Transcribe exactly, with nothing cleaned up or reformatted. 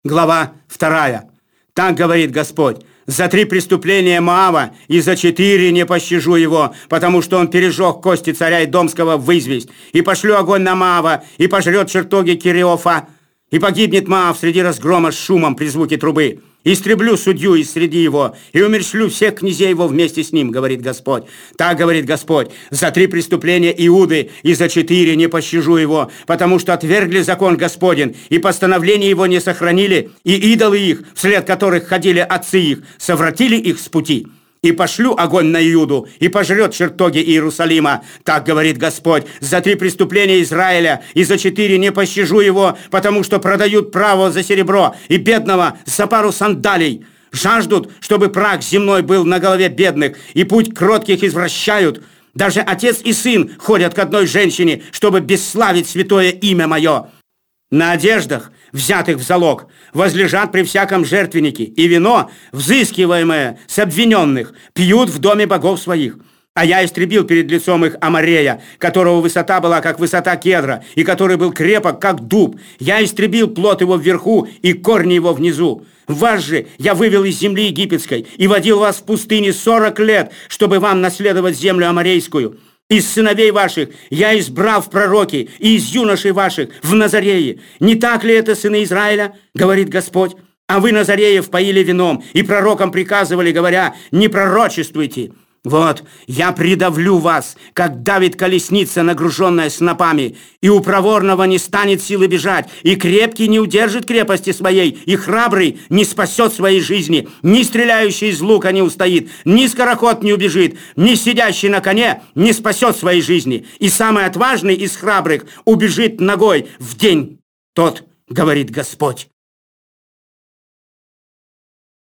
Глава вторая. Так говорит Господь: за три преступления Моава и за четыре не пощажу его, потому что он пережег кости царя Идомского в известь, и пошлю огонь на Моава, и пожрет чертоги Кириофа, и погибнет Моав среди разгрома с шумом при звуке трубы. Истреблю судью из среди его, и умерщвлю всех князей его вместе с ним, говорит Господь. Так говорит Господь: за три преступления Иуды и за четыре не пощажу его, потому что отвергли закон Господень, и постановления его не сохранили, и идолы их, вслед которых ходили отцы их, совратили их с пути. И пошлю огонь на Иуду, и пожрет чертоги Иерусалима. Так говорит Господь: за три преступления Израиля и за четыре не пощажу его, потому что продают правого за серебро и бедного за пару сандалий. Жаждут, чтобы прах земной был на голове бедных, и путь кротких извращают. Даже отец и сын ходят к одной женщине, чтобы бесславить святое имя мое. На одеждах, взятых в залог, возлежат при всяком жертвеннике, и вино, взыскиваемое с обвиненных, пьют в доме богов своих. А я истребил перед лицом их Аморея, которого высота была, как высота кедра, и который был крепок, как дуб. Я истребил плод его вверху и корни его внизу. Вас же я вывел из земли египетской и водил вас в пустыне сорок лет, чтобы вам наследовать землю аморейскую. Из сыновей ваших я избрал в пророки, и из юношей ваших в Назареи. Не так ли это, сыны Израиля, говорит Господь? А вы Назареев поили вином, и пророкам приказывали, говоря: не пророчествуйте. Вот, я придавлю вас, как давит колесница, нагруженная снопами, и у проворного не станет силы бежать, и крепкий не удержит крепости своей, и храбрый не спасет своей жизни, ни стреляющий из лука не устоит, ни скороход не убежит, ни сидящий на коне не спасет своей жизни, и самый отважный из храбрых убежит ногой в день тот, говорит Господь.